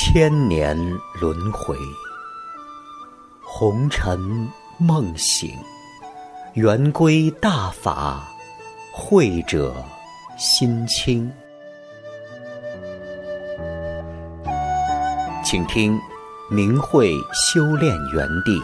千年轮回，红尘梦醒，圆归大法，慧者心清。请听明慧修炼园地。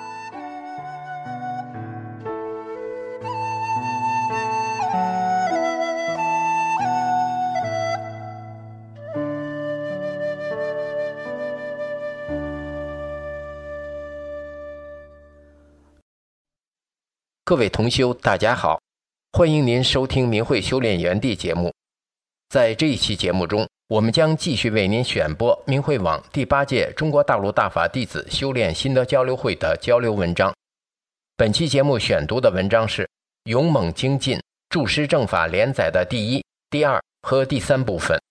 各位同修，大家好，欢迎您收听明慧修炼园地节目。在这一期节目中，我们将继续为您选播明慧网第8届中国大陆大法弟子修炼心得交流会的交流文章。本期节目选读的文章是勇猛精进注释正法连载的第1、第2和第3部分。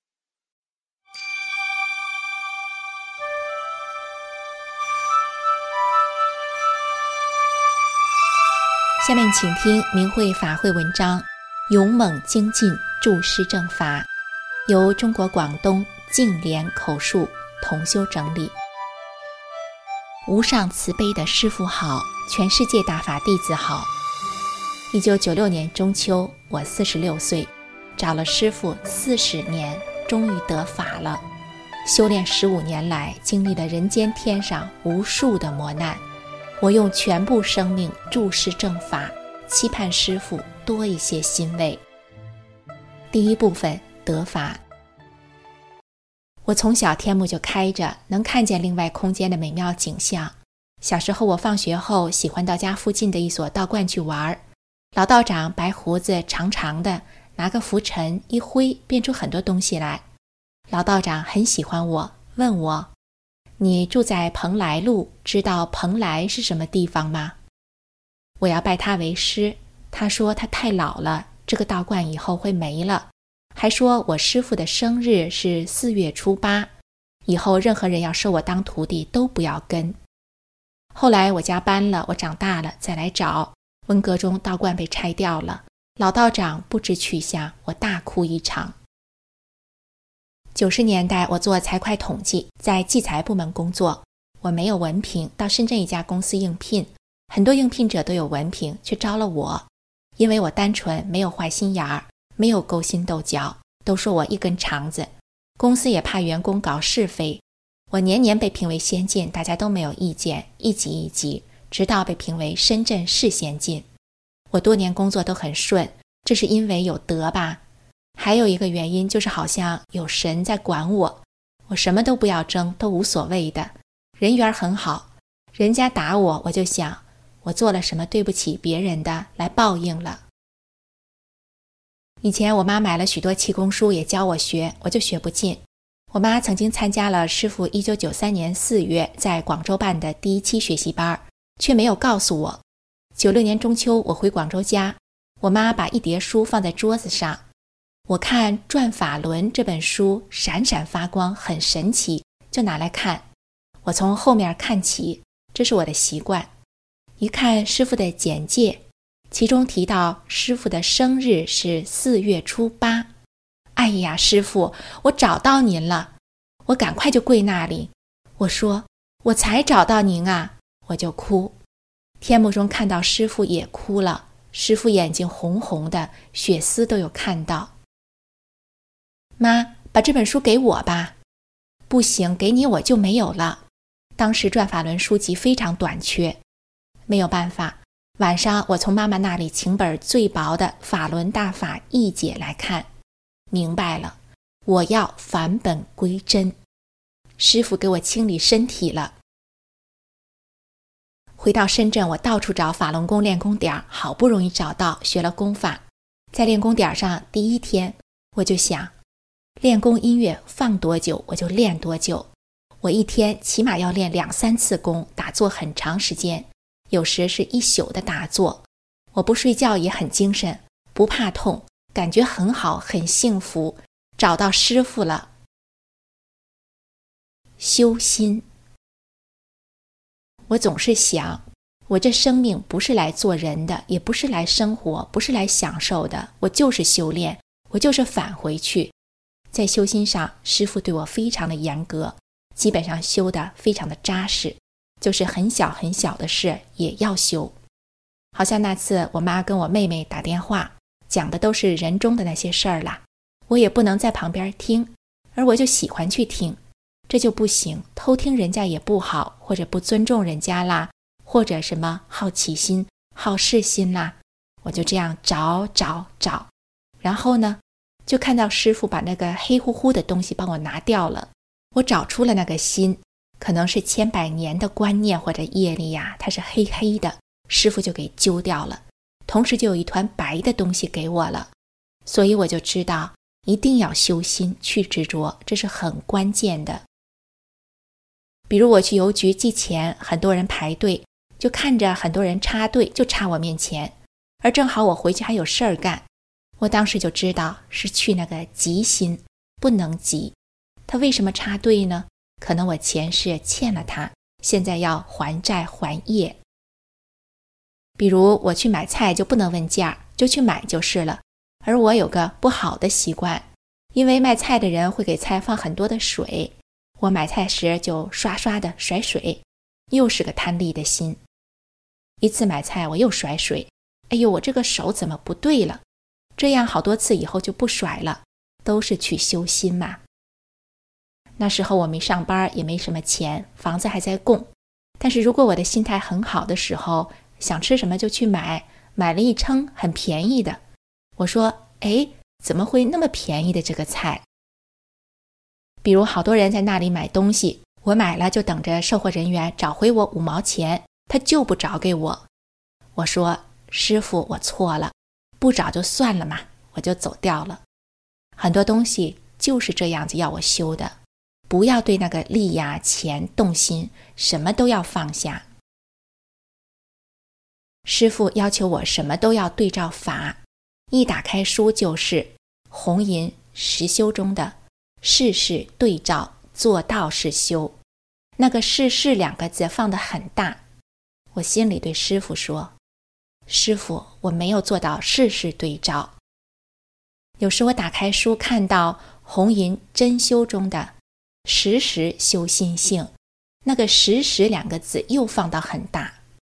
下面请听明慧法会文章勇猛精进注释正法，由中国广东净莲口述同修整理。无上慈悲的师父好，全世界大法弟子好。1996年中秋，我46岁，找了师父40年，终于得法了。修炼15年来，经历了人间天上无数的磨难，我用全部生命注释正法，期盼师父多一些欣慰。第一部分，得法。我从小天目就开着，能看见另外空间的美妙景象。小时候我放学后喜欢到家附近的一所道观去玩，老道长白胡子长长的，拿个拂尘一挥，变出很多东西来。老道长很喜欢我，问我，你住在蓬莱路，知道蓬莱是什么地方吗？我要拜他为师，他说他太老了，这个道观以后会没了，还说我师父的生日是4月初8，以后任何人要收我当徒弟都不要跟。后来我家搬了，我长大了再来找，文革中道观被拆掉了，老道长不知去向，我大哭一场。90年代我做财会统计，在计财部门工作，我没有文凭，到深圳一家公司应聘，很多应聘者都有文凭，却招了我，因为我单纯，没有坏心眼儿，没有勾心斗角，都说我一根肠子，公司也怕员工搞是非，我年年被评为先进，大家都没有意见，一级一级，直到被评为深圳市先进。我多年工作都很顺，这是因为有德吧。还有一个原因就是好像有神在管我，我什么都不要争，都无所谓的，人缘很好，人家打我，我就想我做了什么对不起别人的，来报应了。以前我妈买了许多气功书也教我学，我就学不进。我妈曾经参加了师父1993年4月在广州办的第1期学习班，却没有告诉我。96年中秋我回广州家，我妈把一叠书放在桌子上，我看《转法轮》这本书闪闪发光，很神奇，就拿来看。我从后面看起，这是我的习惯。一看师父的简介，其中提到师父的生日是4月初8。哎呀，师父，我找到您了！我赶快就跪那里，我说我才找到您啊，我就哭。天幕中看到师父也哭了，师父眼睛红红的，血丝都有看到。妈，把这本书给我吧。不行，给你我就没有了。当时转法轮书籍非常短缺，没有办法，晚上我从妈妈那里请本最薄的《法轮大法译解》来看，明白了，我要返本归真。师父给我清理身体了。回到深圳，我到处找法轮功练功点，好不容易找到，学了功法。在练功点上第1天，我就想，练功音乐放多久我就练多久，我一天起码要练2-3次功，打坐很长时间，有时是1宿的打坐。我不睡觉也很精神，不怕痛，感觉很好，很幸福，找到师父了。修心。我总是想，我这生命不是来做人的，也不是来生活，不是来享受的，我就是修炼，我就是返回去。在修心上，师父对我非常的严格， 基本上修得非常的扎实，就是很小很小的事也要修。好像那次我妈跟我妹妹打电话，讲的都是人中的那些事儿啦，我也不能在旁边听，而我就喜欢去听，这就不行，偷听人家也不好，或者不尊重人家啦，或者什么好奇心、好事心啦，我就这样找，然后呢，就看到师父把那个黑乎乎的东西帮我拿掉了，我找出了那个心，可能是千百年的观念或者业力呀，它是黑黑的，师父就给揪掉了，同时就有一团白的东西给我了，所以我就知道一定要修心去执着，这是很关键的。比如我去邮局寄钱，很多人排队，就看着很多人插队，就插我面前，而正好我回去还有事儿干，我当时就知道是去那个急心，不能急。他为什么插队呢？可能我前世欠了他，现在要还债还业。比如我去买菜就不能问价，就去买就是了。而我有个不好的习惯，因为卖菜的人会给菜放很多的水，我买菜时就刷刷的甩水，又是个贪利的心。一次买菜我又甩水，哎呦，我这个手怎么不对了？这样好多次以后就不甩了，都是去修心嘛。那时候我没上班，也没什么钱，房子还在供，但是如果我的心态很好的时候，想吃什么就去买，买了一称很便宜的，我说，哎，怎么会那么便宜的这个菜？比如好多人在那里买东西，我买了就等着售货人员找回我5毛钱，他就不找给我。我说，师父，我错了，不找就算了嘛，我就走掉了。很多东西就是这样子要我修的，不要对那个利呀、钱动心，什么都要放下。师父要求我什么都要对照法，一打开书就是红银实修中的事事对照，做到是修。那个事事2个字放得很大，我心里对师父说，师父，我没有做到事事对照。有时我打开书看到红银真修中的时时修心性，那个时时2个字又放到很大。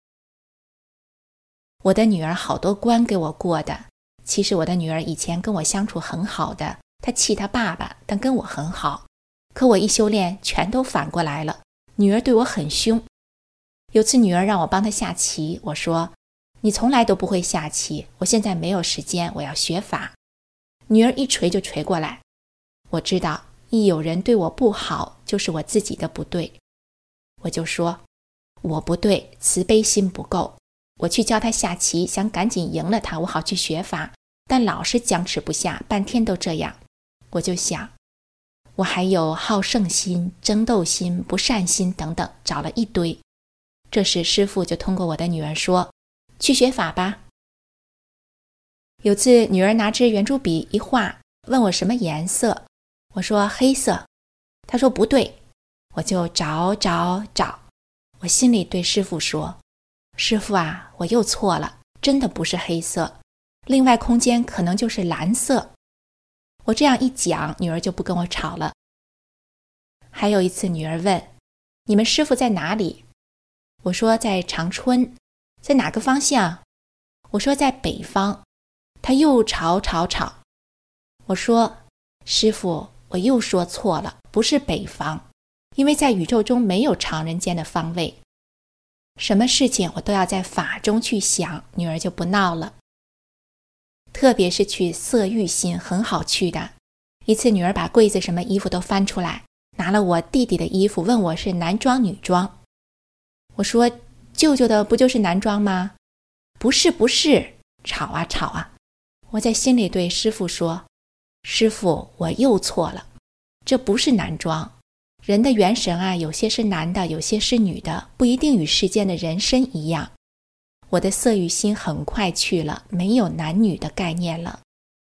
我的女儿好多关给我过的，其实我的女儿以前跟我相处很好的，她气她爸爸，但跟我很好。可我一修炼全都反过来了，女儿对我很凶。有次女儿让我帮她下棋，我说，你从来都不会下棋，我现在没有时间，我要学法。女儿一锤就锤过来，我知道一有人对我不好，就是我自己的不对。我就说，我不对，慈悲心不够。我去教他下棋，想赶紧赢了他，我好去学法，但老是僵持不下，半天都这样。我就想，我还有好胜心、争斗心、不善心等等，找了一堆。这时师父就通过我的女儿说，去学法吧。有次女儿拿支圆珠笔一画，问我什么颜色，我说黑色，她说不对，我就找，我心里对师父说，师父啊，我又错了，真的不是黑色，另外空间可能就是蓝色。我这样一讲，女儿就不跟我吵了。还有一次女儿问，你们师父在哪里？我说在长春。在哪个方向？我说在北方。她又吵。我说，师父，我又说错了，不是北方，因为在宇宙中没有常人间的方位。什么事情我都要在法中去想，女儿就不闹了。特别是去色欲心很好去的。一次女儿把柜子什么衣服都翻出来，拿了我弟弟的衣服，问我是男装女装。我说，舅舅的不就是男装吗？不是，吵啊。我在心里对师父说，师父，我又错了，这不是男装。人的元神啊，有些是男的，有些是女的，不一定与世间的人身一样。我的色欲心很快去了，没有男女的概念了。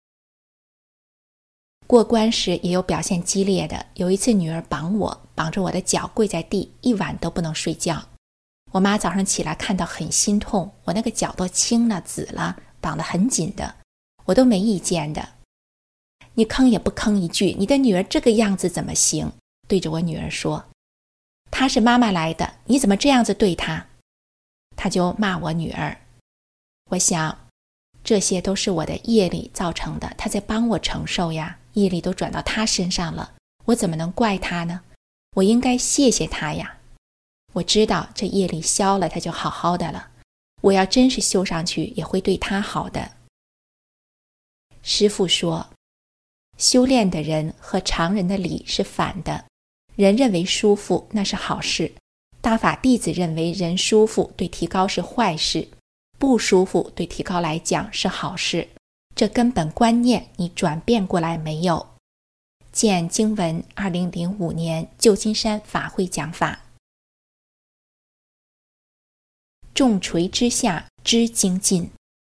过关时也有表现激烈的，有一次女儿绑着我的脚跪在地，一晚都不能睡觉。我妈早上起来看到很心痛，我那个脚都青了紫了，绑得很紧的，我都没意见的。你吭也不吭一句，你的女儿这个样子怎么行？对着我女儿说， 她是妈妈来的，你怎么这样子对她？他就骂我女儿。我想，这些都是我的业力造成的，他在帮我承受呀，业力都转到他身上了，我怎么能怪他呢？我应该谢谢他呀。我知道这业力消了，他就好好的了。我要真是修上去，也会对他好的。师父说，修炼的人和常人的理是反的，人认为舒服那是好事，大法弟子认为人舒服对提高是坏事，不舒服对提高来讲是好事，这根本观念你转变过来没有？见经文2005年旧金山法会讲法。重锤之下知精进。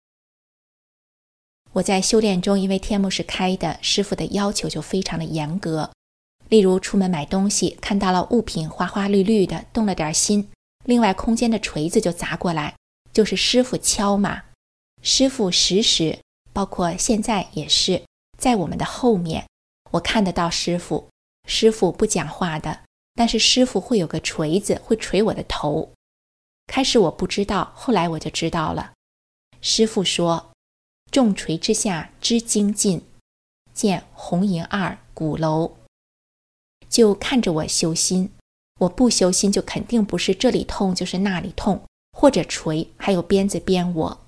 我在修炼中，因为天目是开的，师父的要求就非常的严格。例如出门买东西，看到了物品花花绿绿的，动了点心，另外空间的锤子就砸过来，就是师父敲嘛。师父时包括现在也是在我们的后面，我看得到师父不讲话的，但是师父会有个锤子会锤我的头。开始我不知道，后来我就知道了。师父说，重锤之下知精进，见红银2鼓楼。就看着我修心，我不修心就肯定不是这里痛就是那里痛，或者锤还有鞭子鞭我。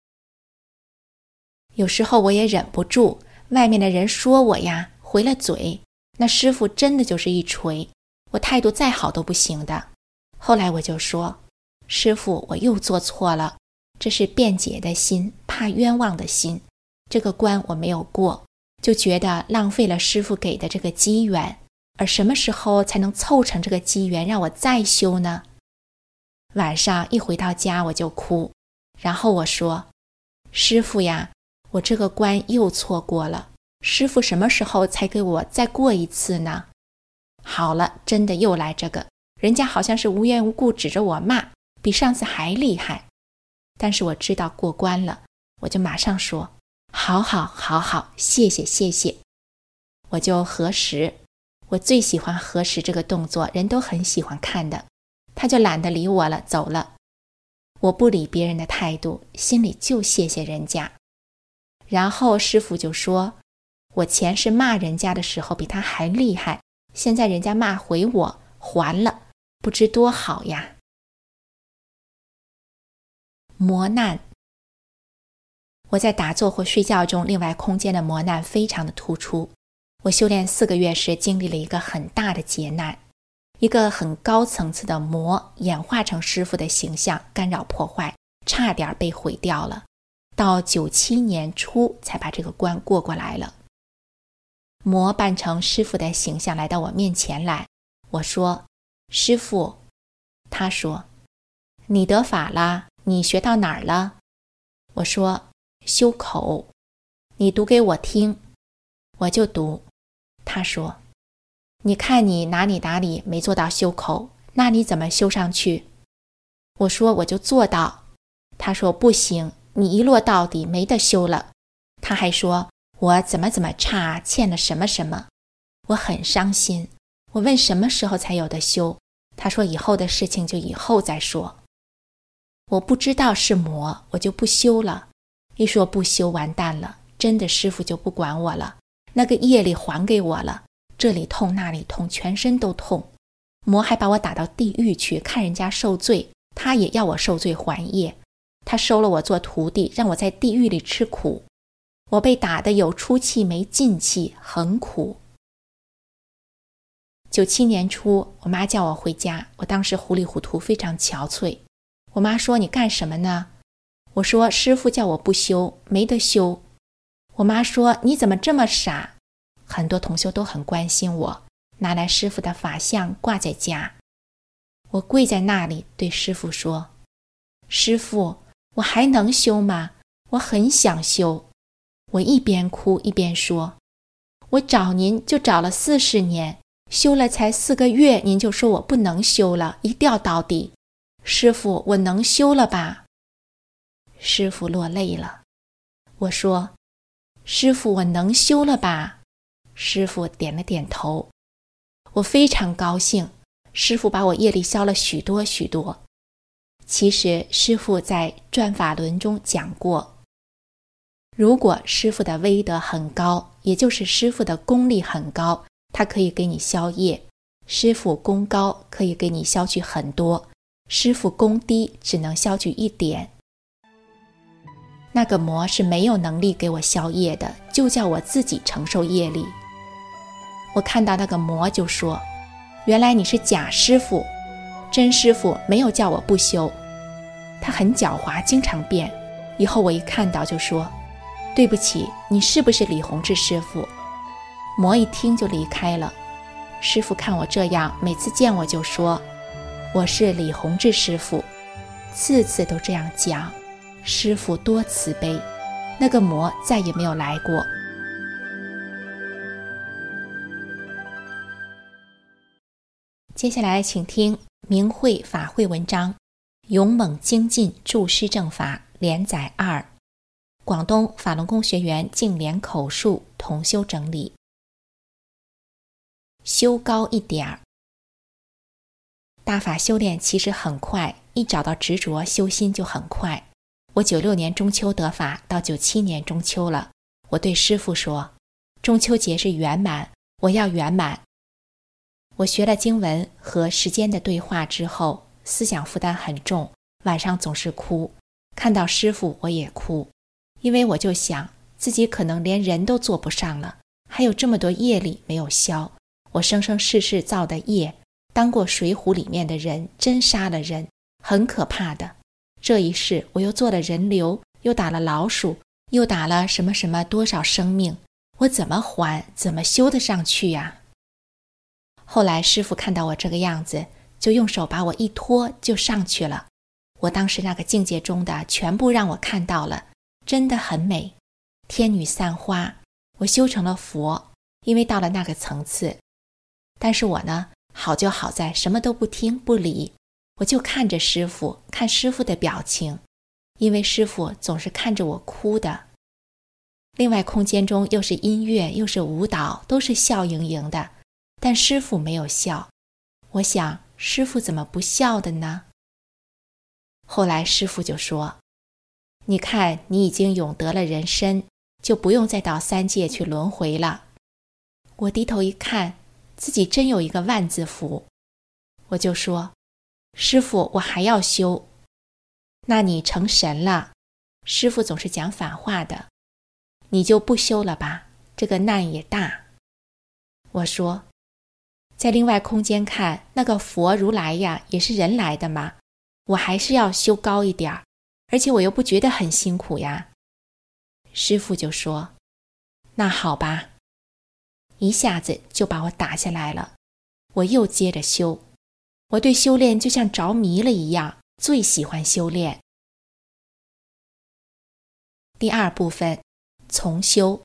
有时候我也忍不住，外面的人说我呀，回了嘴，那师父真的就是一锤，我态度再好都不行的。后来我就说，师父，我又做错了，这是辩解的心，怕冤枉的心，这个关我没有过，就觉得浪费了师父给的这个机缘，而什么时候才能凑成这个机缘让我再修呢？晚上一回到家我就哭，然后我说，师父呀，我这个关又错过了，师父什么时候才给我再过一次呢？好了，真的又来这个，人家好像是无缘无故指着我骂，比上次还厉害。但是我知道过关了，我就马上说，好，谢谢。我就合十，我最喜欢合十这个动作，人都很喜欢看的。他就懒得理我了，走了。我不理别人的态度，心里就谢谢人家。然后师父就说，我前世骂人家的时候比他还厉害，现在人家骂回我，还了，不知多好呀。磨难。我在打坐或睡觉中，另外空间的磨难非常的突出。我修炼4个月时，经历了一个很大的劫难，一个很高层次的魔演化成师父的形象，干扰破坏，差点被毁掉了。到97年初才把这个关过来了。魔扮成师父的形象来到我面前来，我说，师父。他说，你得法了，你学到哪儿了？我说，修口。你读给我听。我就读。他说，你看你哪里没做到修口，那你怎么修上去？我说，我就做到。他说，不行，你一落到底没得修了。他还说我怎么差，欠了什么。我很伤心，我问什么时候才有的修，他说以后的事情就以后再说。我不知道是魔，我就不修了。一说不修完蛋了，真的师父就不管我了，那个业力还给我了，这里痛那里痛，全身都痛。魔还把我打到地狱去，看人家受罪，他也要我受罪还业。他收了我做徒弟，让我在地狱里吃苦。我被打得有出气没进气，很苦。97年初，我妈叫我回家，我当时糊里糊涂，非常憔悴。我妈说，你干什么呢？我说，师父叫我不修，没得修。我妈说，你怎么这么傻？很多同修都很关心我，拿来师父的法像挂在家。我跪在那里对师父说，师父，我还能修吗？我很想修。我一边哭一边说，我找您就找了40年，修了才4个月，您就说我不能修了，一掉到底。师父，我能修了吧？师父落泪了。我说，师父，我能修了吧？师父点了点头。我非常高兴， 师父把我业力消了许多许多。其实师父在转法轮中讲过，如果师父的威德很高，也就是师父的功力很高，他可以给你消业；师父功高，可以给你消去很多；师父功低，只能消去一点。那个魔是没有能力给我消业的，就叫我自己承受业力。我看到那个魔就说，原来你是假师父，真师父没有叫我不修。他很狡猾，经常变。以后我一看到就说，对不起，你是不是李洪志师父？魔一听就离开了。师父看我这样，每次见我就说，我是李洪志师父，次次都这样讲。师父多慈悲，那个魔再也没有来过。接下来请听明慧法会文章《勇猛精进助施正法》连载2，广东法轮功学员净莲口述同修整理。修高一点儿。大法修炼其实很快，一找到执着，修心就很快。我96年中秋得法，到97年中秋了，我对师父说，中秋节是圆满，我要圆满。我学了经文和时间的对话之后，思想负担很重，晚上总是哭，看到师父我也哭，因为我就想自己可能连人都做不上了，还有这么多业力没有消，我生生世世造的业，当过水浒里面的人，真杀了人，很可怕的。这一世我又做了人流，又打了老鼠，又打了什么什么多少生命，我怎么还，怎么修得上去呀？后来师父看到我这个样子，就用手把我一拖就上去了。我当时那个境界中的全部让我看到了，真的很美。天女散花，我修成了佛，因为到了那个层次。但是我呢，好就好在什么都不听不理，我就看着师父，看师父的表情，因为师父总是看着我哭的。另外空间中又是音乐又是舞蹈，都是笑盈盈的，但师父没有笑。我想师父怎么不笑的呢？后来师父就说，你看你已经永得了人身，就不用再到三界去轮回了。我低头一看，自己真有一个万字符。我就说，师父我还要修。那你成神了，师父总是讲反话的，你就不修了吧，这个难也大。我说，在另外空间看，那个佛如来呀，也是人来的嘛，我还是要修高一点，而且我又不觉得很辛苦呀。师父就说，那好吧，一下子就把我打下来了。我又接着修，我对修炼就像着迷了一样，最喜欢修炼。第2部分，从修。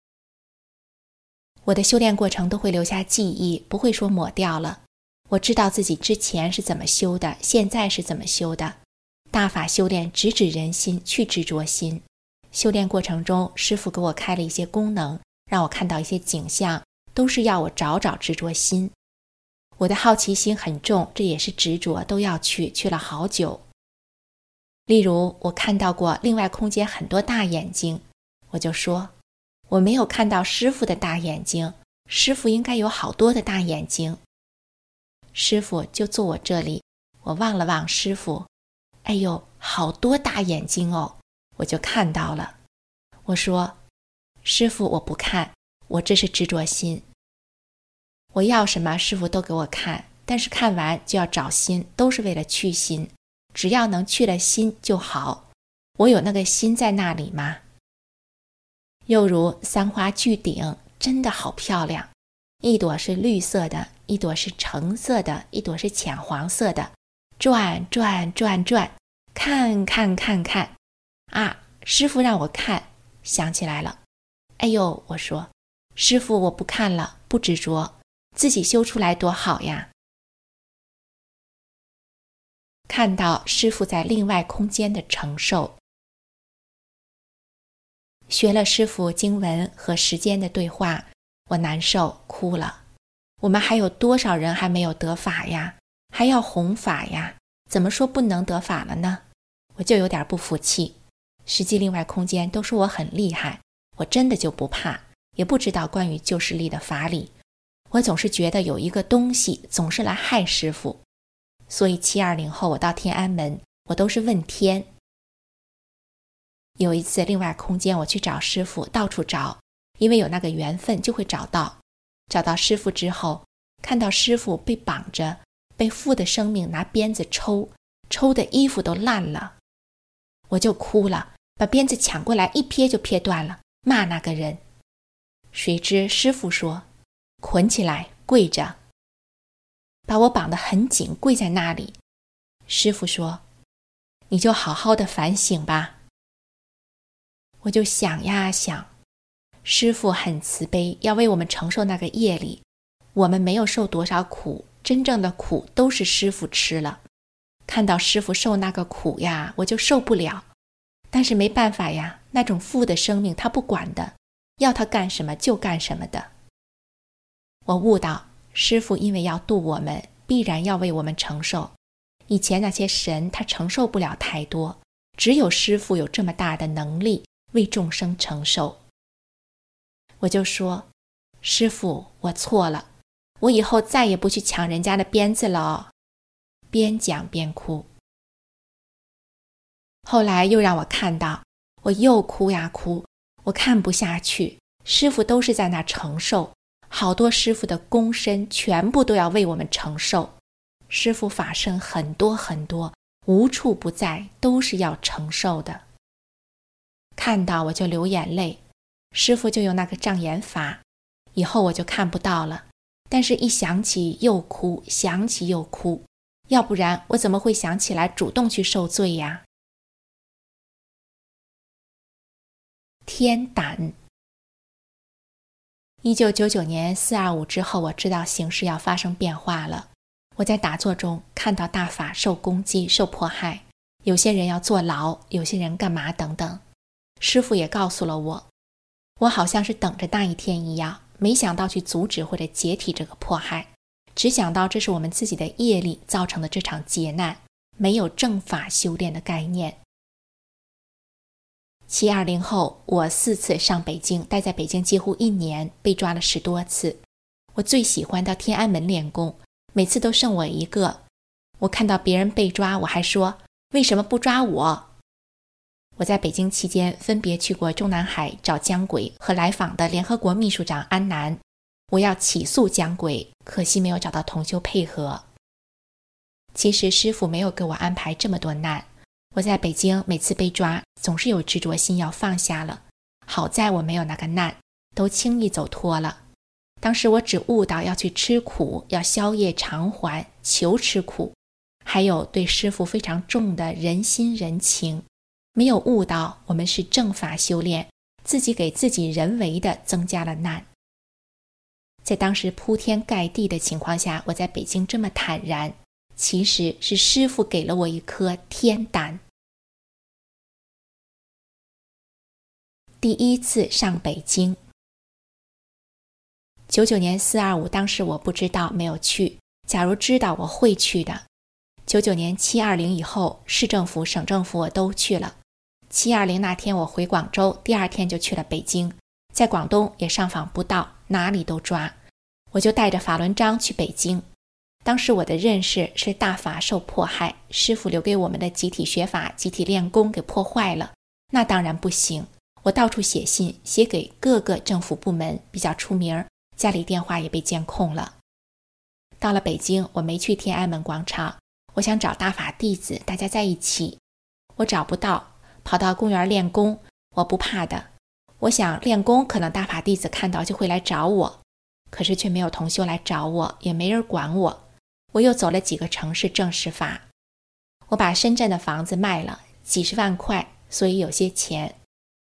我的修炼过程都会留下记忆，不会说抹掉了。我知道自己之前是怎么修的，现在是怎么修的。大法修炼直指人心，去执着心。修炼过程中，师父给我开了一些功能，让我看到一些景象，都是要我找执着心。我的好奇心很重，这也是执着，都要去了好久。例如我看到过另外空间很多大眼睛，我就说，我没有看到师父的大眼睛，师父应该有好多的大眼睛。师父就坐我这里，我望了望师父，哎呦，好多大眼睛哦，我就看到了。我说，师父我不看，我这是执着心。我要什么师父都给我看，但是看完就要找心，都是为了去心，只要能去了心就好。我有那个心在那里吗？又如三花聚顶，真的好漂亮，一朵是绿色的，一朵是橙色的，一朵是浅黄色的，转转转转，看看看看啊！师父让我看，想起来了。哎呦，我说，师父我不看了，不执着，自己修出来多好呀。看到师父在另外空间的承受。学了师父经文和时间的对话，我难受，哭了。我们还有多少人还没有得法呀？ 还要弘法呀，怎么说不能得法了呢？我就有点不服气。实际另外空间都说我很厉害，我真的就不怕，也不知道关于旧势力的法理。我总是觉得有一个东西总是来害师父，所以720后我到天安门，我都是问天。有一次另外空间我去找师父，到处找，因为有那个缘分就会找到。找到师父之后，看到师父被绑着，被父的生命拿鞭子抽，抽的衣服都烂了，我就哭了，把鞭子抢过来一撇就撇断了，骂那个人。谁知师父说捆起来，跪着，把我绑得很紧，跪在那里。师父说你就好好的反省吧。我就想呀想，师父很慈悲，要为我们承受那个业力，我们没有受多少苦，真正的苦都是师父吃了。看到师父受那个苦呀，我就受不了。但是没办法呀，那种父的生命他不管的，要他干什么就干什么的。我悟到师父因为要度我们，必然要为我们承受。以前那些神他承受不了太多，只有师父有这么大的能力为众生承受。我就说师父，我错了，我以后再也不去抢人家的鞭子了。边讲边哭。后来又让我看到，我又哭呀哭，我看不下去，师父都是在那承受，好多师父的功身全部都要为我们承受，师父法身很多很多，无处不在，都是要承受的。看到我就流眼泪，师父就用那个障眼法，以后我就看不到了，但是一想起又哭，想起又哭，要不然我怎么会想起来主动去受罪呀？天胆。1999年425之后，我知道形势要发生变化了。我在打坐中看到大法受攻击、受迫害，有些人要坐牢，有些人干嘛等等。师父也告诉了我，我好像是等着那一天一样，没想到去阻止或者解体这个迫害，只想到这是我们自己的业力造成的这场劫难，没有正法修炼的概念。720后，我4次上北京，待在北京几乎1年，被抓了10多次。我最喜欢到天安门练功，每次都剩我一个。我看到别人被抓，我还说为什么不抓我？我在北京期间分别去过中南海找江鬼和来访的联合国秘书长安南，我要起诉江鬼，可惜没有找到同修配合。其实师父没有给我安排这么多难，我在北京每次被抓总是有执着心要放下了，好在我没有那个难，都轻易走脱了。当时我只悟到要去吃苦，要消业偿还，求吃苦，还有对师父非常重的人心人情，没有悟到我们是正法修炼，自己给自己人为的增加了难。在当时铺天盖地的情况下，我在北京这么坦然，其实是师父给了我一颗天胆。第一次上北京，99年425，当时我不知道，没有去，假如知道我会去的。99年720以后，市政府、省政府我都去了。720那天我回广州，第二天就去了北京，在广东也上访不到，哪里都抓，我就带着法轮章去北京。当时我的认识是大法受迫害，师父留给我们的集体学法、集体练功给破坏了，那当然不行。我到处写信，写给各个政府部门，比较出名，家里电话也被监控了。到了北京，我没去天安门广场，我想找大法弟子，大家在一起，我找不到，跑到公园练功，我不怕的。我想练功可能大法弟子看到就会来找我，可是却没有同修来找我，也没人管我。我又走了几个城市证实法，我把深圳的房子卖了，几十万块，所以有些钱。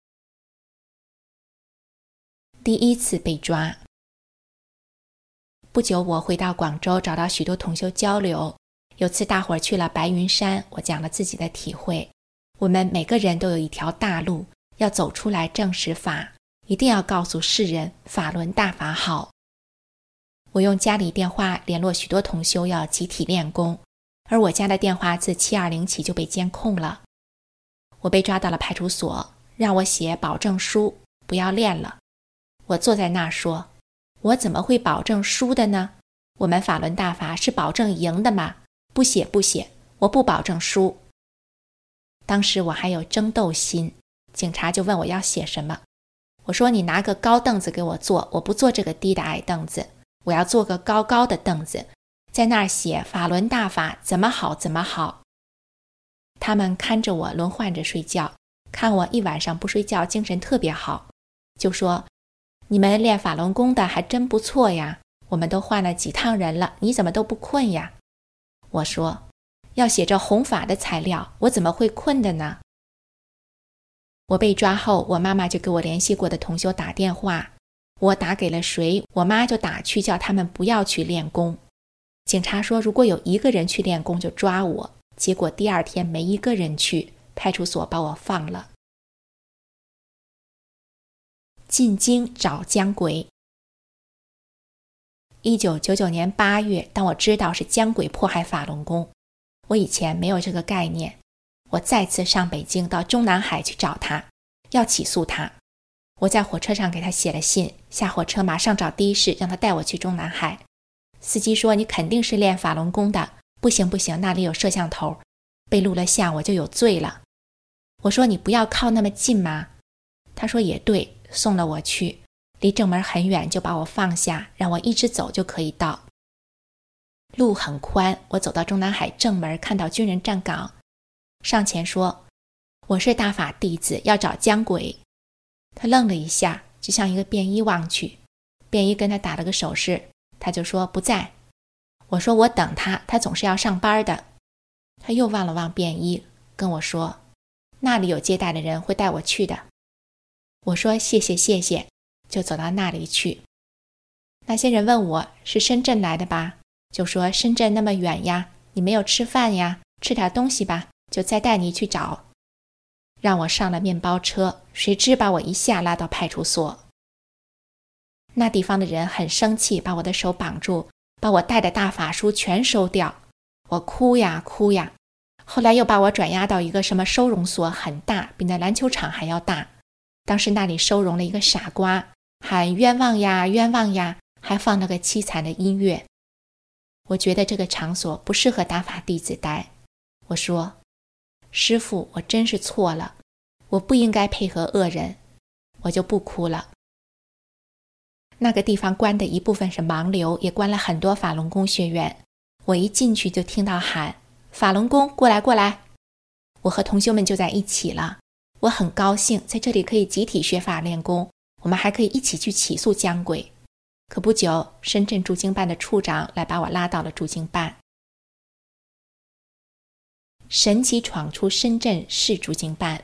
第一次被抓。不久我回到广州，找到许多同修交流。有次大伙儿去了白云山，我讲了自己的体会。我们每个人都有一条大路，要走出来证实法，一定要告诉世人法轮大法好。我用家里电话联络许多同修要集体练功， 而我家的电话自720起就被监控了。我被抓到了派出所，让我写保证书，不要练了。我坐在那儿说，我怎么会保证输的呢？我们法轮大法是保证赢的嘛，不写，我不保证输。当时我还有争斗心，警察就问我要写什么。我说你拿个高凳子给我坐，我不坐这个低的矮凳子，我要坐个高高的凳子，在那儿写法轮大法怎么好怎么好。他们看着我轮换着睡觉，看我一晚上不睡觉精神特别好，就说你们练法轮功的还真不错呀，我们都换了几趟人了，你怎么都不困呀？我说要写着弘法的材料，我怎么会困的呢？我被抓后，我妈妈就给我联系过的同修打电话，我打给了谁，我妈就打去叫他们不要去练功。警察说如果有一个人去练功就抓我，结果第二天没一个人去，派出所把我放了。进京找姜鬼。1999年8月，当我知道是姜鬼迫害法轮功，我以前没有这个概念，我再次上北京到中南海去找他，要起诉他。我在火车上给他写了信，下火车马上找的士让他带我去中南海。司机说你肯定是练法轮功的，不行，那里有摄像头，被录了像我就有罪了。我说你不要靠那么近嘛。他说也对，送了我去，离正门很远，就把我放下，让我一直走就可以到。路很宽，我走到中南海正门，看到军人站岗，上前说我是大法弟子，要找姜鬼。他愣了一下，就向一个便衣望去，便衣跟他打了个手势，他就说不在。我说我等他，他总是要上班的。他又望了望便衣，跟我说那里有接待的人会带我去的。我说谢谢，就走到那里去。那些人问我是深圳来的吧，就说深圳那么远呀，你没有吃饭呀，吃点东西吧，就再带你去找。让我上了面包车，谁知把我一下拉到派出所。那地方的人很生气，把我的手绑住，把我带的大法书全收掉。我哭呀，后来又把我转押到一个什么收容所，很大，比那篮球场还要大。当时那里收容了一个傻瓜，喊冤枉呀，还放了个凄惨的音乐。我觉得这个场所不适合大法弟子待。我说师父，我真是错了，我不应该配合恶人。我就不哭了。那个地方关的一部分是盲流，也关了很多法轮功学员。我一进去就听到喊法轮功过来。我和同修们就在一起了，我很高兴在这里可以集体学法练功，我们还可以一起去起诉姜鬼。可不久，深圳驻京办的处长来把我拉到了驻京办。神奇闯出深圳市驻京办。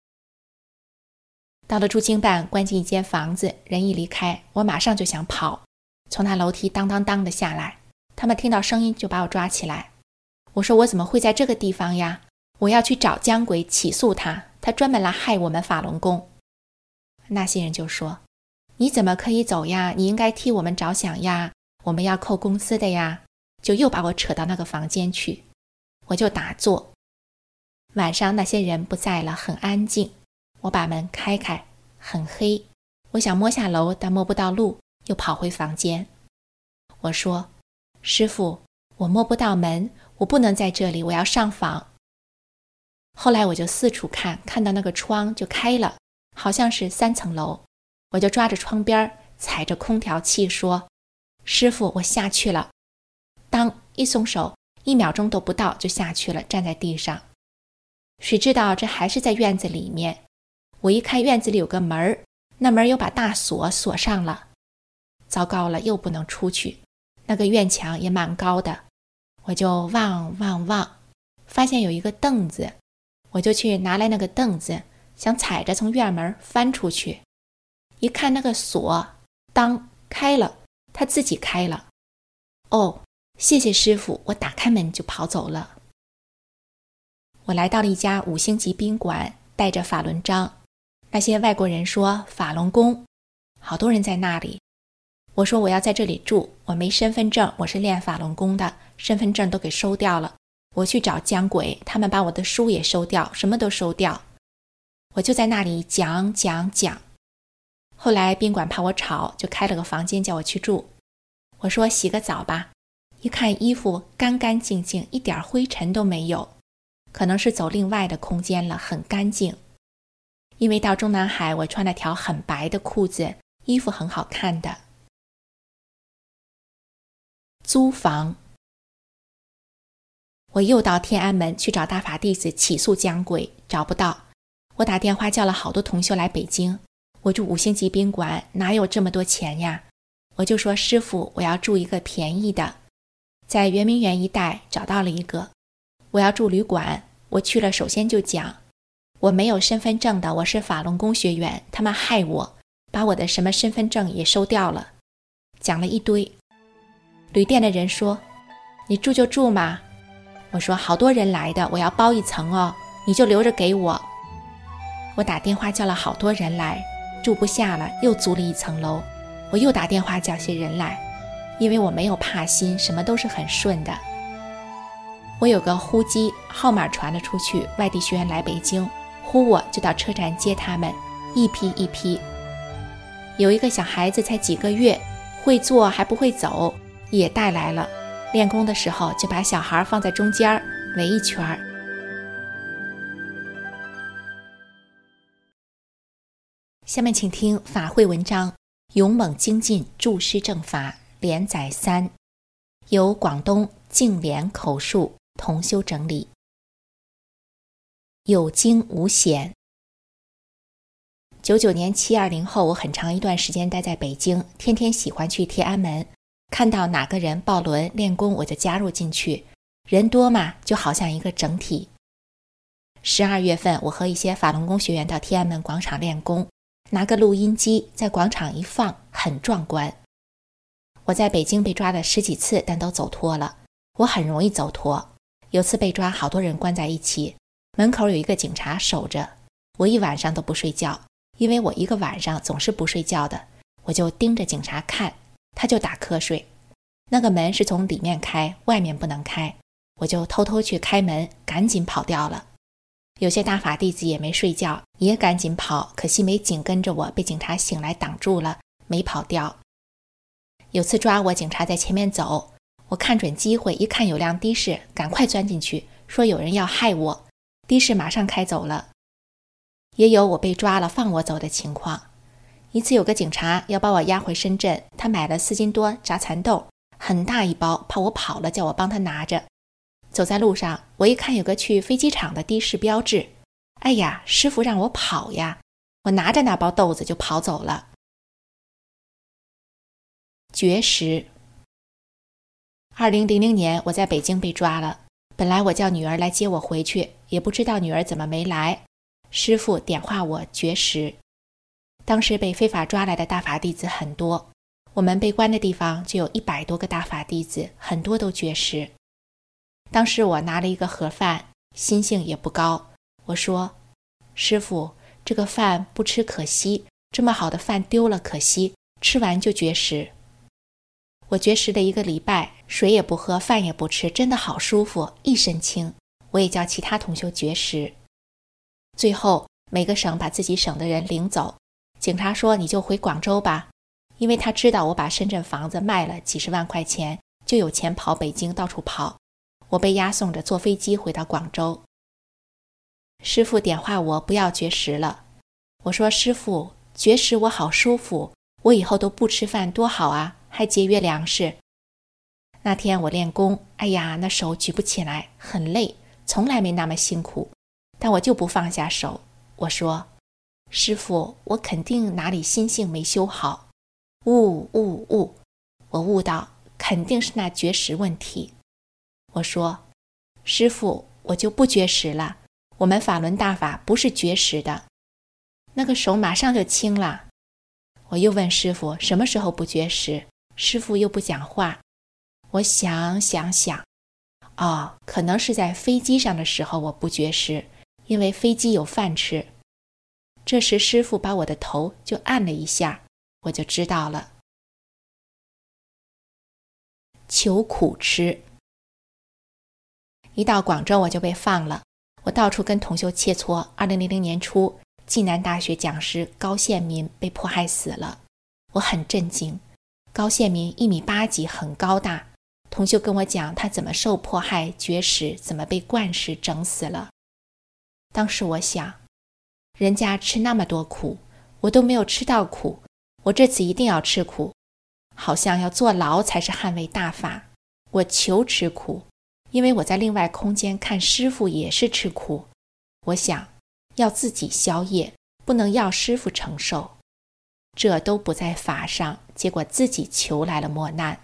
到了驻京办，关进一间房子，人一离开，我马上就想跑，从那楼梯当当当的下来。他们听到声音就把我抓起来。我说我怎么会在这个地方呀？我要去找姜鬼起诉他，他专门来害我们法轮功。那些人就说你怎么可以走呀？你应该替我们着想呀，我们要扣公司的呀。就又把我扯到那个房间去，我就打坐。晚上那些人不在了，很安静，我把门开，很黑，我想摸下楼，但摸不到路，又跑回房间。我说师父，我摸不到门，我不能在这里，我要上访。后来我就四处看到那个窗就开了，好像是3层楼，我就抓着窗边，踩着空调器说师父，我下去了。当一松手，1秒钟都不到就下去了，站在地上。谁知道这还是在院子里面，我一看院子里有个门，那门又把大锁锁上了。糟糕了，又不能出去，那个院墙也蛮高的。我就望，发现有一个凳子，我就去拿来那个凳子，想踩着从院门翻出去。一看那个锁，当开了，它自己开了。哦，谢谢师父，我打开门就跑走了。我来到了一家5星级宾馆，带着法轮章。那些外国人说法轮功，好多人在那里。我说我要在这里住，我没身份证，我是练法轮功的，身份证都给收掉了， 我去找僵鬼，他们把我的书也收掉，什么都收掉。我就在那里讲。后来宾馆怕我吵，就开了个房间叫我去住。我说洗个澡吧，一看衣服干干净净，一点灰尘都没有，可能是走另外的空间了，很干净。因为到中南海我穿了条很白的裤子，衣服很好看的。租房，我又到天安门去找大法弟子起诉僵鬼，找不到。我打电话叫了好多同修来北京，我住5星级宾馆，哪有这么多钱呀？我就说师父，我要住一个便宜的，在圆明园一带找到了一个，我要住旅馆。我去了，首先就讲我没有身份证的，我是法轮功学员，他们害我，把我的什么身份证也收掉了，讲了一堆。旅店的人说你住就住嘛，我说好多人来的，我要包1层哦，你就留着给我。我打电话叫了好多人来，住不下了，又租了1层楼。我又打电话叫些人来，因为我没有怕心，什么都是很顺的。我有个呼机号码传了出去，外地学员来北京呼我就到车站接他们，一批一批。有一个小孩子才几个月，会坐还不会走，也带来了。练功的时候就把小孩放在中间围一圈。下面请听法会文章《勇猛精进助师正法》连载3，由广东净莲口述同修整理。有惊无险。99年720后，我很长一段时间待在北京，天天喜欢去天安门，看到哪个人报轮练功我就加入进去，人多嘛，就好像一个整体。12月份我和一些法轮功学员到天安门广场练功，拿个录音机在广场一放，很壮观。我在北京被抓了10几次，但都走脱了。我很容易走脱，有次被抓，好多人关在一起，门口有一个警察守着，我一晚上都不睡觉，因为我一个晚上总是不睡觉的，我就盯着警察看，他就打瞌睡。那个门是从里面开，外面不能开，我就偷偷去开门，赶紧跑掉了。有些大法弟子也没睡觉，也赶紧跑，可惜没紧跟着我，被警察醒来挡住了，没跑掉。有次抓我，警察在前面走，我看准机会，一看有辆的士，赶快钻进去，说有人要害我，的士马上开走了。也有我被抓了放我走的情况。一次有个警察要把我押回深圳，他买了4斤多炸蚕豆，很大一包，怕我跑了，叫我帮他拿着。走在路上，我一看有个去飞机场的的士标志，哎呀，师父让我跑呀，我拿着那包豆子就跑走了。绝食。2000年我在北京被抓了，本来我叫女儿来接我回去，也不知道女儿怎么没来，师父点化我绝食。当时被非法抓来的大法弟子很多，我们被关的地方就有100多个大法弟子，很多都绝食。当时我拿了一个盒饭，心性也不高，我说师父，这个饭不吃可惜，这么好的饭丢了可惜，吃完就绝食。我绝食了1个礼拜，水也不喝，饭也不吃，真的好舒服，一身轻。我也叫其他同修绝食。最后每个省把自己省的人领走，警察说你就回广州吧，因为他知道我把深圳房子卖了几10万块钱，就有钱跑北京到处跑。我被押送着坐飞机回到广州。师父点化我不要绝食了，我说师父，绝食我好舒服，我以后都不吃饭多好啊，还节约粮食。那天我练功，哎呀，那手举不起来，很累，从来没那么辛苦，但我就不放下手。我说师父，我肯定哪里心性没修好。我悟到肯定是那绝食问题。我说师父，我就不绝食了，我们法轮大法不是绝食的。那个手马上就轻了。我又问师父什么时候不绝食，师父又不讲话。我想，可能是在飞机上的时候我不绝食，因为飞机有饭吃。这时师父把我的头就按了一下，我就知道了。求苦吃。 一到广州我就被放了，我到处跟同修切磋。2000年初，暨南大学讲师高宪民被迫害死了，我很震惊。高宪民1.8米几，很高大。同修跟我讲他怎么受迫害绝食，怎么被灌食整死了。当时我想，人家吃那么多苦，我都没有吃到苦，我这次一定要吃苦，好像要坐牢才是捍卫大法。我求吃苦，因为我在另外空间看师父也是吃苦，我想要自己消业，不能要师父承受，这都不在法上，结果自己求来了磨难。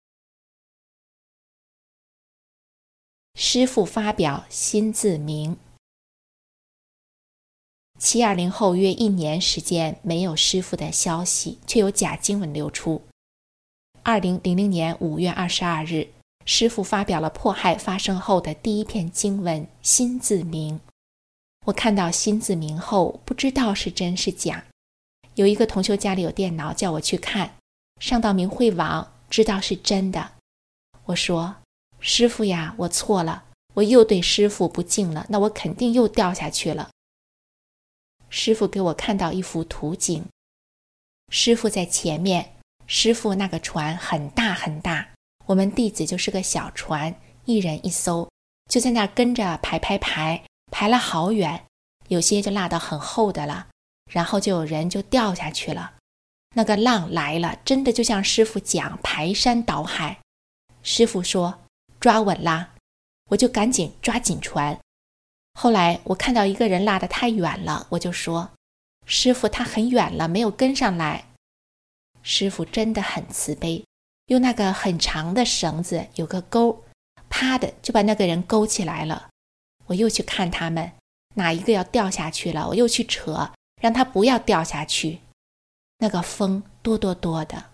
师父发表心自明。720后约1年时间没有师父的消息，却有假经文流出。2000年5月22日，师父发表了迫害发生后的第一篇经文心自明。我看到心自明后，不知道是真是假。有一个同修家里有电脑，叫我去看，上到明慧网，知道是真的。我说，师父呀，我错了，我又对师父不敬了，那我肯定又掉下去了。师父给我看到一幅图景，师父在前面，师父那个船很大很大，我们弟子就是个小船，一人一艘，就在那跟着排了好远，有些就拉到很厚的了，然后就有人就掉下去了。那个浪来了，真的就像师父讲，排山倒海。师父说抓稳啦，我就赶紧抓紧船。后来我看到一个人拉得太远了，我就说，师父他很远了，没有跟上来。师父真的很慈悲，用那个很长的绳子，有个钩，啪的就把那个人勾起来了。我又去看他们，哪一个要掉下去了，我又去扯，让他不要掉下去。那个风多的。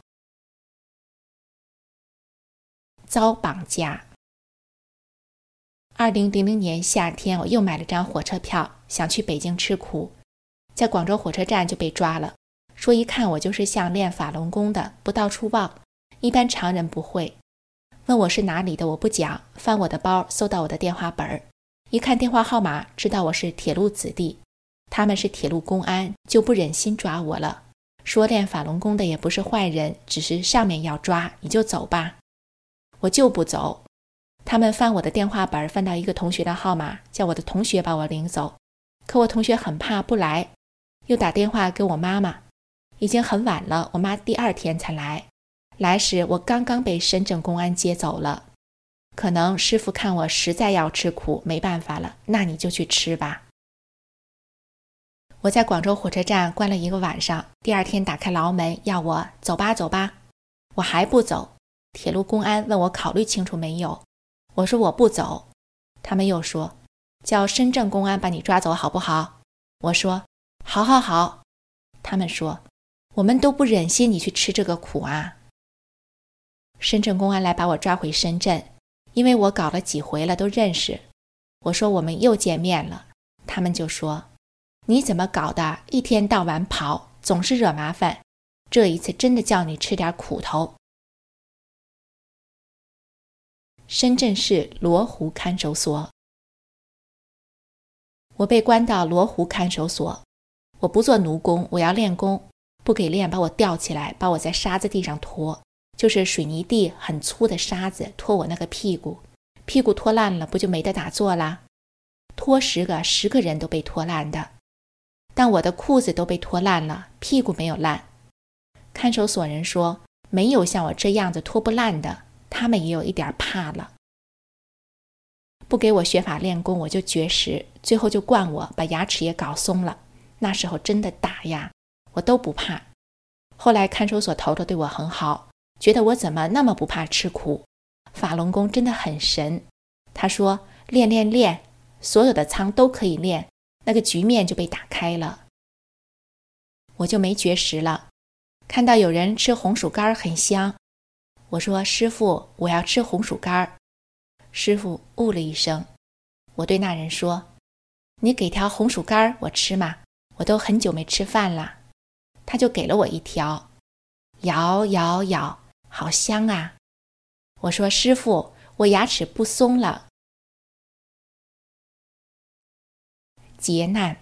遭绑架。2000年夏天，我又买了张火车票，想去北京吃苦，在广州火车站就被抓了，说一看我就是像练法轮功的，不到处望，一般常人不会。问我是哪里的，我不讲，翻我的包，搜到我的电话本，一看电话号码，知道我是铁路子弟，他们是铁路公安，就不忍心抓我了，说练法轮功的也不是坏人，只是上面要抓，你就走吧。我就不走。他们翻我的电话本，翻到一个同学的号码，叫我的同学把我领走。可我同学很怕不来，又打电话给我妈妈，已经很晚了，我妈第2天才来。来时我刚刚被深圳公安接走了。可能师父看我实在要吃苦，没办法了，那你就去吃吧。我在广州火车站关了1个晚上，第2天打开牢门，要我走吧走吧，我还不走。铁路公安问我考虑清楚没有，我说我不走。他们又说叫深圳公安把你抓走好不好？我说好。他们说我们都不忍心你去吃这个苦啊。深圳公安来把我抓回深圳，因为我搞了几回了，都认识。我说我们又见面了，他们就说你怎么搞的，一天到晚跑，总是惹麻烦，这一次真的叫你吃点苦头。深圳市罗湖看守所。我被关到罗湖看守所，我不做奴工，我要练功，不给练，把我吊起来，把我在沙子地上拖，就是水泥地很粗的沙子，拖我那个屁股拖烂了，不就没得打坐啦？拖10个人都被拖烂的，但我的裤子都被拖烂了，屁股没有烂。看守所人说没有像我这样子拖不烂的，他们也有一点怕了。不给我学法练功，我就绝食，最后就灌我，把牙齿也搞松了。那时候真的打呀，我都不怕。后来看守所头头对我很好，觉得我怎么那么不怕吃苦，法轮功真的很神。他说练，所有的仓都可以练，那个局面就被打开了。我就没绝食了，看到有人吃红薯干很香，我说师父，我要吃红薯干。师父了一声，我对那人说，你给条红薯干我吃嘛，我都很久没吃饭了。他就给了我一条，咬，好香啊。我说师父，我牙齿不松了。 劫难。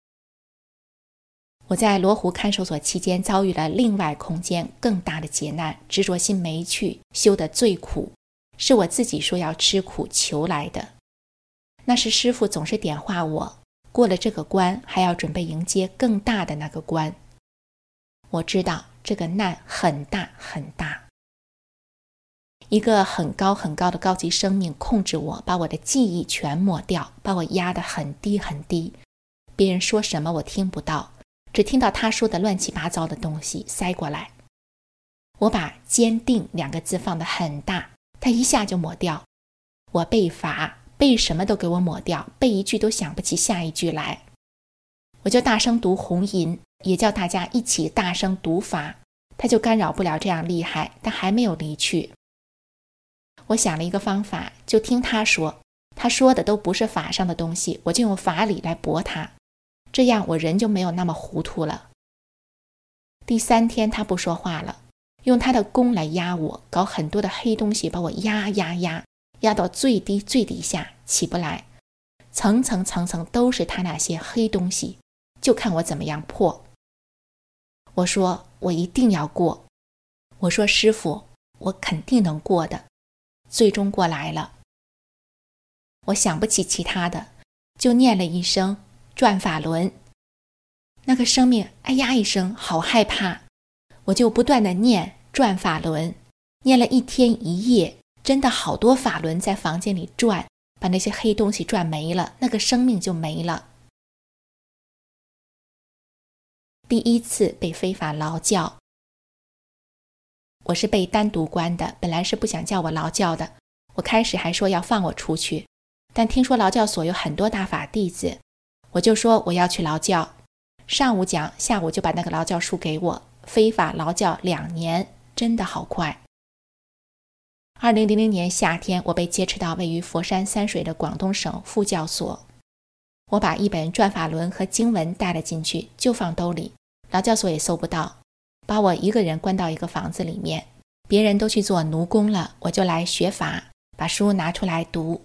我在罗湖看守所期间遭遇了另外空间更大的劫难，执着心没去，修得最苦，是我自己说要吃苦求来的。那时师父总是点化我，过了这个关，还要准备迎接更大的那个关。我知道这个难很大很大。一个很高很高的高级生命控制我，把我的记忆全抹掉，把我压得很低很低。别人说什么我听不到，只听到他说的乱七八糟的东西塞过来。我把坚定2个字放得很大，他一下就抹掉。我背法，背什么都给我抹掉，背一句都想不起下一句来。我就大声读红吟，也叫大家一起大声读法，他就干扰不了这样厉害，但还没有离去。我想了一个方法，就听他说，他说的都不是法上的东西，我就用法理来驳他，这样我人就没有那么糊涂了。第3天他不说话了，用他的功来压我，搞很多的黑东西把我压到最低最底下，起不来，层层都是他那些黑东西，就看我怎么样破。我说我一定要过，我说师父，我肯定能过的，最终过来了。我想不起其他的，就念了一声转法轮。那个生命哎呀一声，好害怕，我就不断的念转法轮，念了1天1夜，真的好多法轮在房间里转，把那些黑东西转没了，那个生命就没了。第1次被非法劳教，我是被单独关的，本来是不想叫我劳教的，我开始还说要放我出去，但听说劳教所有很多大法弟子，我就说我要去劳教。上午讲，下午就把那个劳教书给我，非法劳教2年，真的好快。2000年夏天，我被接持到位于佛山三水的广东省副教所，我把一本转法轮和经文带了进去，就放兜里，劳教所也搜不到，把我一个人关到一个房子里面，别人都去做奴工了，我就来学法，把书拿出来读。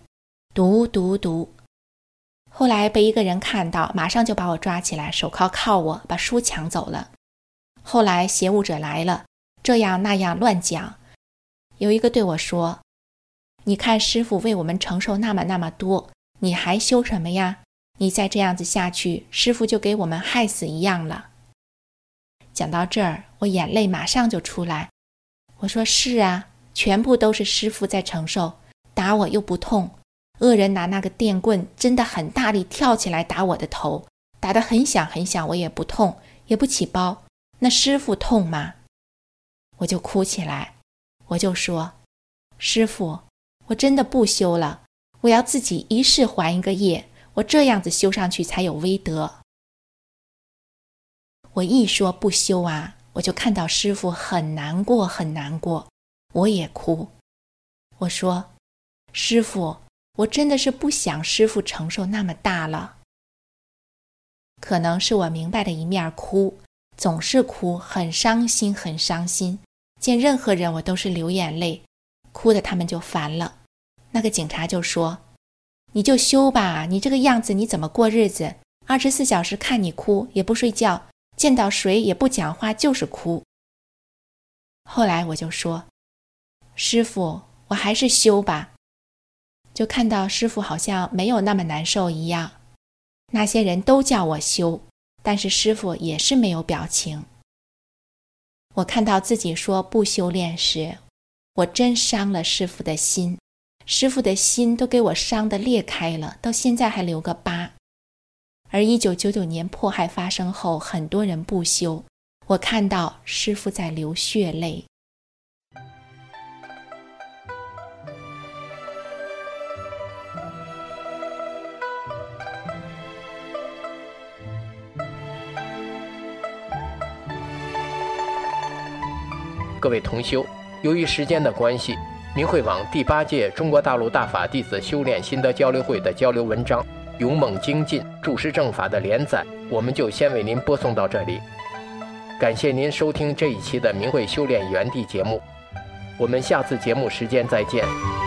后来被一个人看到，马上就把我抓起来，手铐我，把书抢走了。后来邪物者来了，这样那样乱讲。有一个对我说，你看师父为我们承受那么多，你还修什么呀？你再这样子下去，师父就给我们害死一样了。讲到这儿，我眼泪马上就出来。我说是啊，全部都是师父在承受，打我又不痛，恶人拿那个电棍真的很大力跳起来打我的头，打得很响很响，我也不痛，也不起包，那师父痛吗？我就哭起来，我就说，师父，我真的不修了，我要自己一世还一个业，我这样子修上去才有威德。我一说不修啊，我就看到师父很难过很难过，我也哭。我说，师父，我真的是不想师父承受那么大了。可能是我明白的一面哭，总是哭，很伤心很伤心，见任何人我都是流眼泪，哭得他们就烦了。那个警察就说，你就修吧，你这个样子你怎么过日子？24小时看你哭，也不睡觉，见到谁也不讲话，就是哭。后来我就说，师父，我还是修吧。就看到师父好像没有那么难受一样，那些人都叫我修，但是师父也是没有表情。我看到自己说不修炼时，我真伤了师父的心，师父的心都给我伤得裂开了，到现在还留个疤。而1999年迫害发生后，很多人不修，我看到师父在流血泪。 各位同修，由于时间的关系，明慧网第8届中国大陆大法弟子修炼心得交流会的交流文章《勇猛精进注释正法》的连载，我们就先为您播送到这里。感谢您收听这一期的明慧修炼园地节目，我们下次节目时间再见。